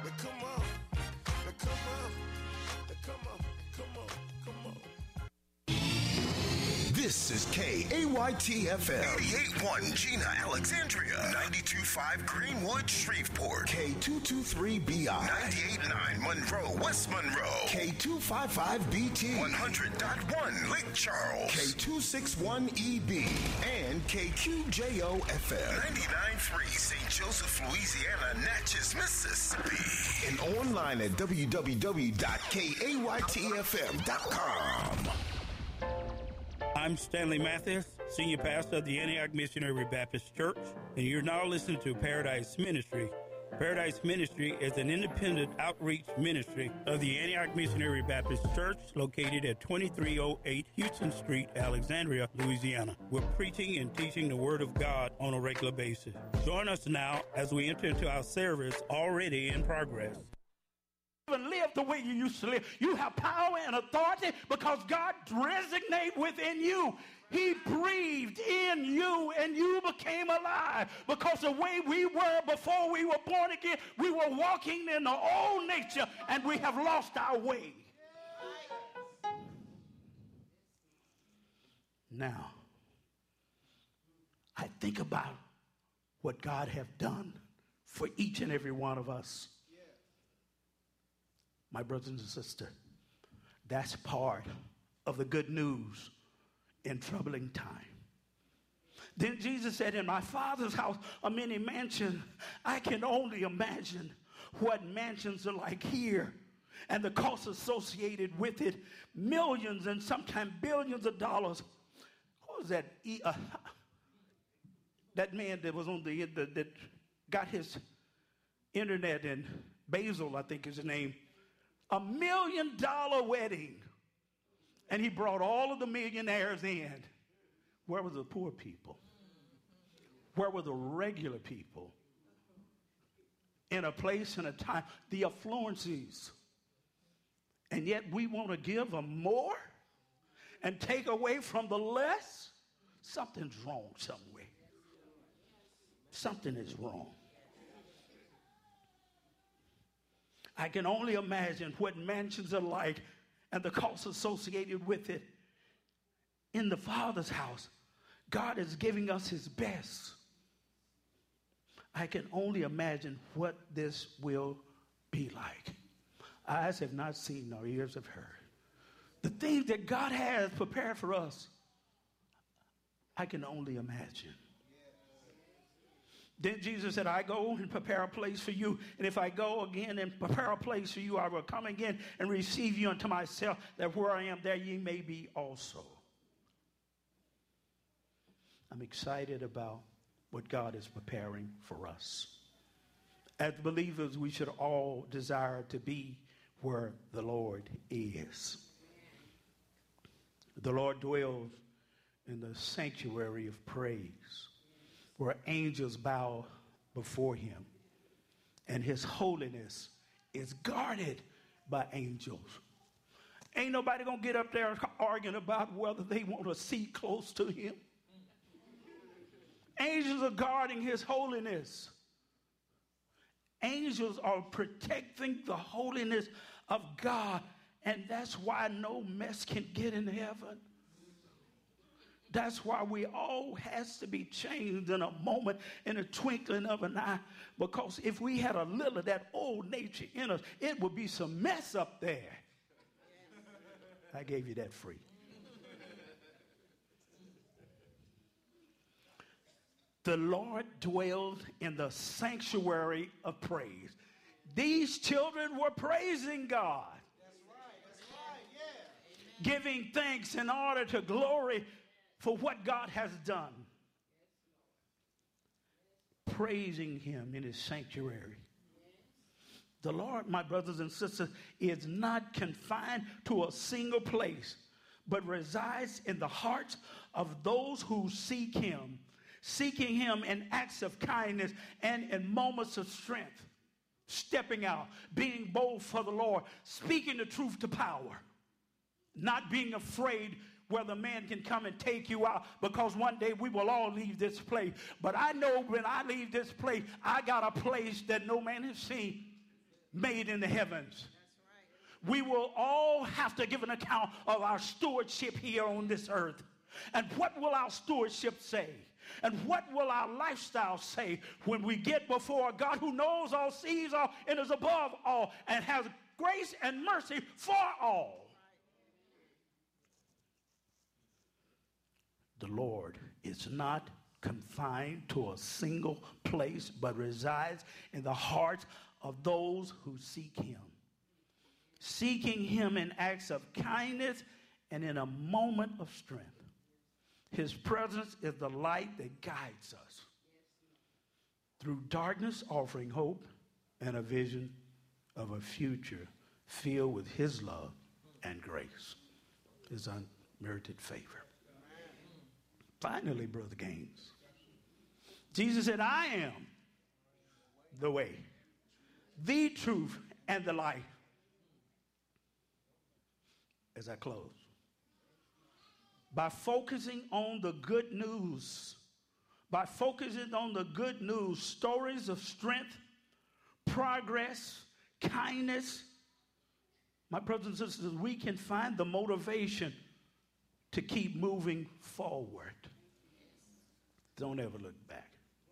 Now come on. Now come on. Now come on. Come on. Come on. This is KAYT-FM. 88.1 Gina, Alexandria. 92.5 Greenwood, Shreveport. K223BI. 98.9 Monroe, West Monroe. K255BT. 100.1 Lake Charles. K261EB. And KQJO-FM. 99.3 St. Joseph, Louisiana, Natchez, Mississippi. And online at www.kaytfm.com. I'm Stanley Mathis, Senior Pastor of the Antioch Missionary Baptist Church, and you're now listening to Paradise Ministry. Paradise Ministry is an independent outreach ministry of the Antioch Missionary Baptist Church located at 2308 Houston Street, Alexandria, Louisiana. We're preaching and teaching the Word of God on a regular basis. Join us now as we enter into our service already in progress. And live the way you used to live. You have power and authority because God resonated within you. He breathed in you and you became alive. Because the way we were before we were born again, we were walking in the old nature and we have lost our way. Now, I think about what God has done for each and every one of us. My brothers and sisters, that's part of the good news in troubling time. Then Jesus said, in my Father's house are many mansions. I can only imagine what mansions are like here and the costs associated with it, millions and sometimes billions of dollars. Who was that? That man that was on that got his internet in Basil, I think is his name. $1 million wedding. And he brought all of the millionaires in. Where were the poor people? Where were the regular people? In a place and a time, the affluences. And yet we want to give them more and take away from the less. Something's wrong somewhere. Something is wrong. I can only imagine what mansions are like and the costs associated with it. In the Father's house, God is giving us his best. I can only imagine what this will be like. Eyes have not seen nor ears have heard. The things that God has prepared for us, I can only imagine. Then Jesus said, I go and prepare a place for you. And if I go again and prepare a place for you, I will come again and receive you unto myself, that where I am, there ye may be also. I'm excited about what God is preparing for us. As believers, we should all desire to be where the Lord is. The Lord dwells in the sanctuary of praise, where angels bow before him, and his holiness is guarded by angels. Ain't nobody gonna get up there arguing about whether they want a seat close to him. Angels are guarding his holiness. Angels are protecting the holiness of God, and that's why no mess can get in heaven. That's why we all has to be changed in a moment, in a twinkling of an eye. Because if we had a little of that old nature in us, it would be some mess up there. I gave you that free. The Lord dwelled in the sanctuary of praise. These children were praising God. That's right, yeah. Giving thanks in order to glory for what God has done. Praising him in his sanctuary. The Lord, my brothers and sisters, is not confined to a single place, but resides in the hearts of those who seek him, seeking him in acts of kindness and in moments of strength, stepping out, being bold for the Lord, speaking the truth to power, not being afraid whether man can come and take you out, because one day we will all leave this place. But I know when I leave this place, I got a place that no man has seen. made in the heavens. We will all have to give an account of our stewardship here on this earth. And what will our stewardship say? And what will our lifestyle say when we get before a God who knows all, sees all, and is above all, and has grace and mercy for all? The Lord is not confined to a single place, but resides in the hearts of those who seek him. Seeking him in acts of kindness and in a moment of strength. His presence is the light that guides us through darkness, offering hope and a vision of a future filled with his love and grace, his unmerited favor. Finally, Brother Gaines, Jesus said, I am the way, the truth, and the life. As I close, by focusing on the good news, stories of strength, progress, kindness, my brothers and sisters, we can find the motivation to keep moving forward. Don't ever look back.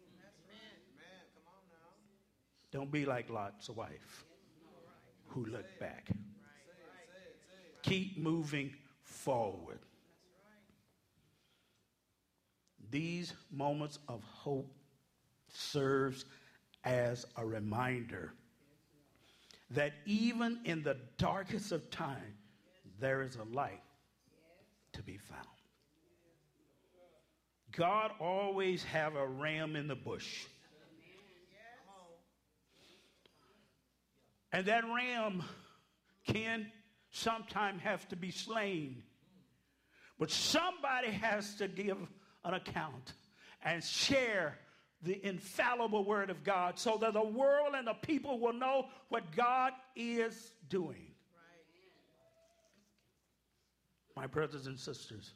Don't be like Lot's wife who looked back. Keep moving forward. These moments of hope serves as a reminder that even in the darkest of time, there is a light to be found. God always have a ram in the bush. And that ram can sometimes have to be slain. But somebody has to give an account and share the infallible word of God so that the world and the people will know what God is doing. My brothers and sisters,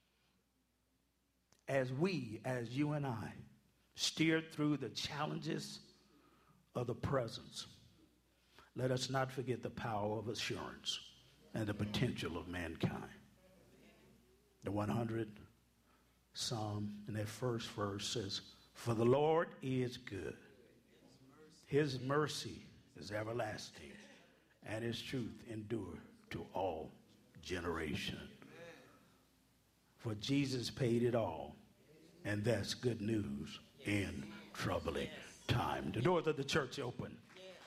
as you and I, steer through the challenges of the presence, let us not forget the power of assurance and the potential of mankind. The 100th Psalm in that first verse says, for the Lord is good. His mercy is everlasting, and his truth endure to all generation. For Jesus paid it all, and that's good news in troubling time. The doors of the church open.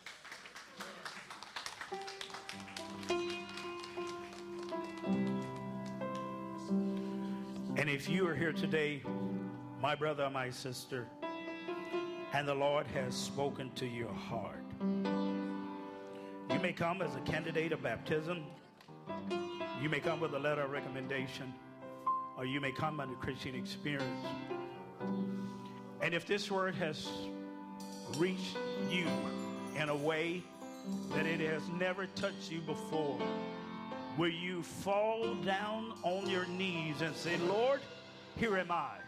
And if you are here today, my brother or my sister, and the Lord has spoken to your heart, you may come as a candidate of baptism, you may come with a letter of recommendation, or you may come under Christian experience. And if this word has reached you in a way that it has never touched you before, will you fall down on your knees and say, Lord, here am I,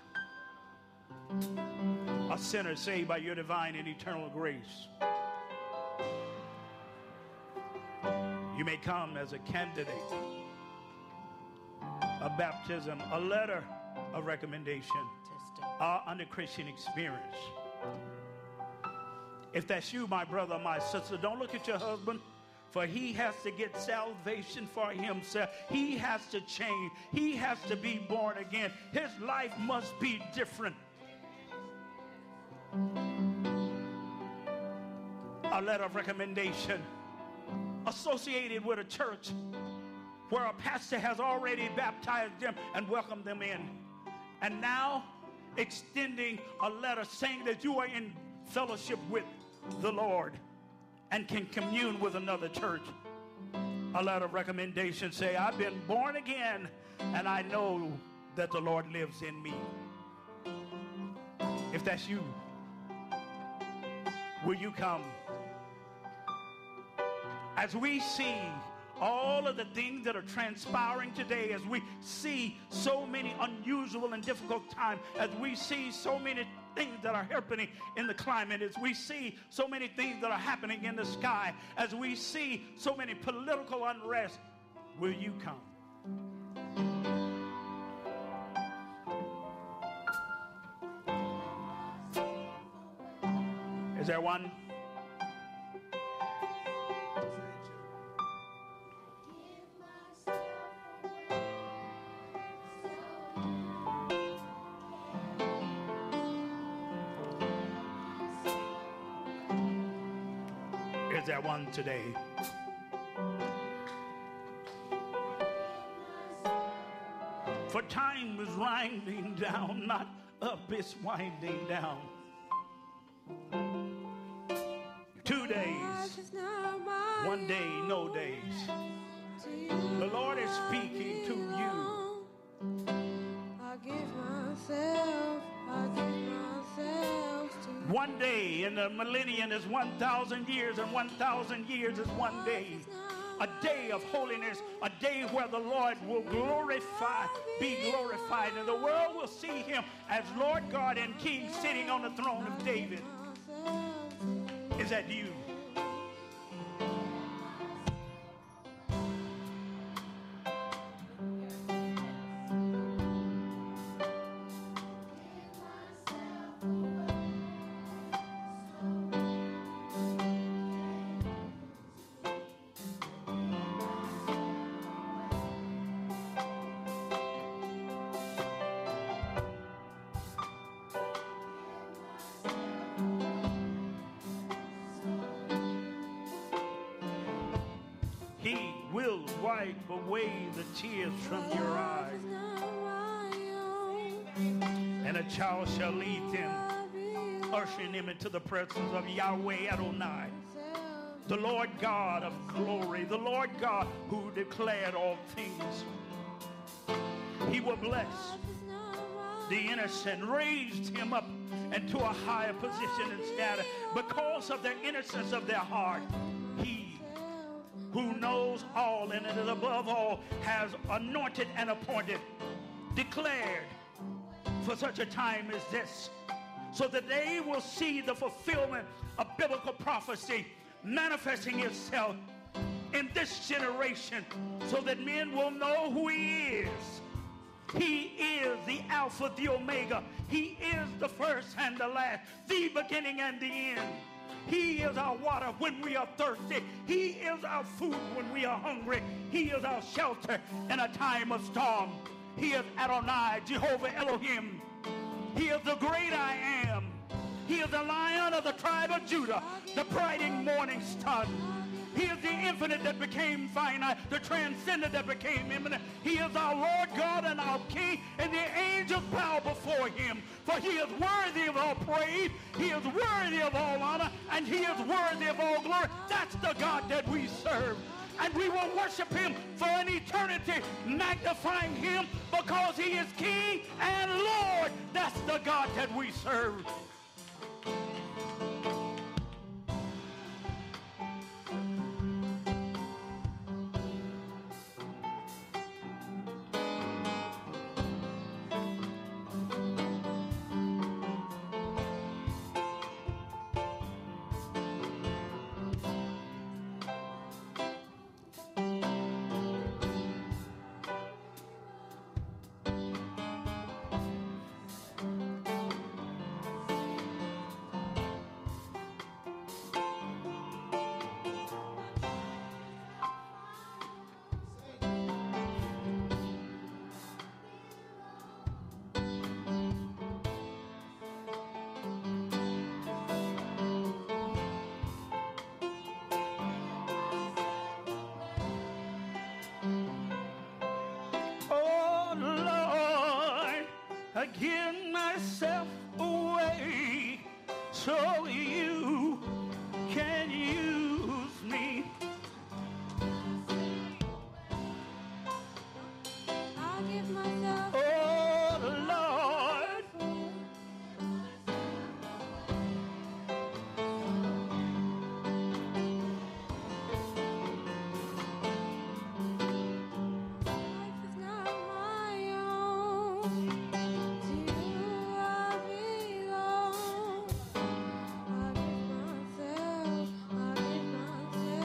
a sinner saved by your divine and eternal grace. You may come as a candidate of baptism, a letter of recommendation, under Christian experience. If that's you, my brother, my sister, don't look at your husband, for he has to get salvation for himself. He has to change. He has to be born again. His life must be different. A letter of recommendation associated with a church where a pastor has already baptized them and welcomed them in. And now extending a letter saying that you are in fellowship with the Lord and can commune with another church. A letter of recommendation say, I've been born again and I know that the Lord lives in me. If that's you, will you come? As we see all of the things that are transpiring today, as we see so many unusual and difficult times, as we see so many things that are happening in the climate, as we see so many things that are happening in the sky, as we see so many political unrest, will you come? Is there one? Is there one today? For time is winding down, not up, it's winding down. 2 days, 1 day, no days. The Lord is speaking to you. I give myself to you. 1 day in the millennium is 1,000 years, and 1,000 years is 1 day. A day of holiness, a day where the Lord will be glorified, and the world will see him as Lord God and King sitting on the throne of David. Is that you? He will wipe away the tears from your eyes, and a child shall lead them, ushering them into the presence of Yahweh Adonai, the Lord God of glory, the Lord God who declared all things. He will bless the innocent, raised him up into a higher position and status because of the innocence of their heart. He who knows all and is above all has anointed and appointed, declared for such a time as this, so that they will see the fulfillment of biblical prophecy manifesting itself in this generation, so that men will know who he is. He is the Alpha, the Omega. He is the first and the last, the beginning and the end. He is our water when we are thirsty. He is our food when we are hungry. He is our shelter in a time of storm. He is Adonai, Jehovah Elohim. He is the great I am. He is the Lion of the tribe of Judah, the bright morning star. He is the infinite that became finite, the transcendent that became immanent. He is our Lord God and our King, and the angels bow before him. For he is worthy of all praise, he is worthy of all honor, and he is worthy of all glory. That's the God that we serve. And we will worship him for an eternity, magnifying him because he is King and Lord. That's the God that we serve. I give myself away.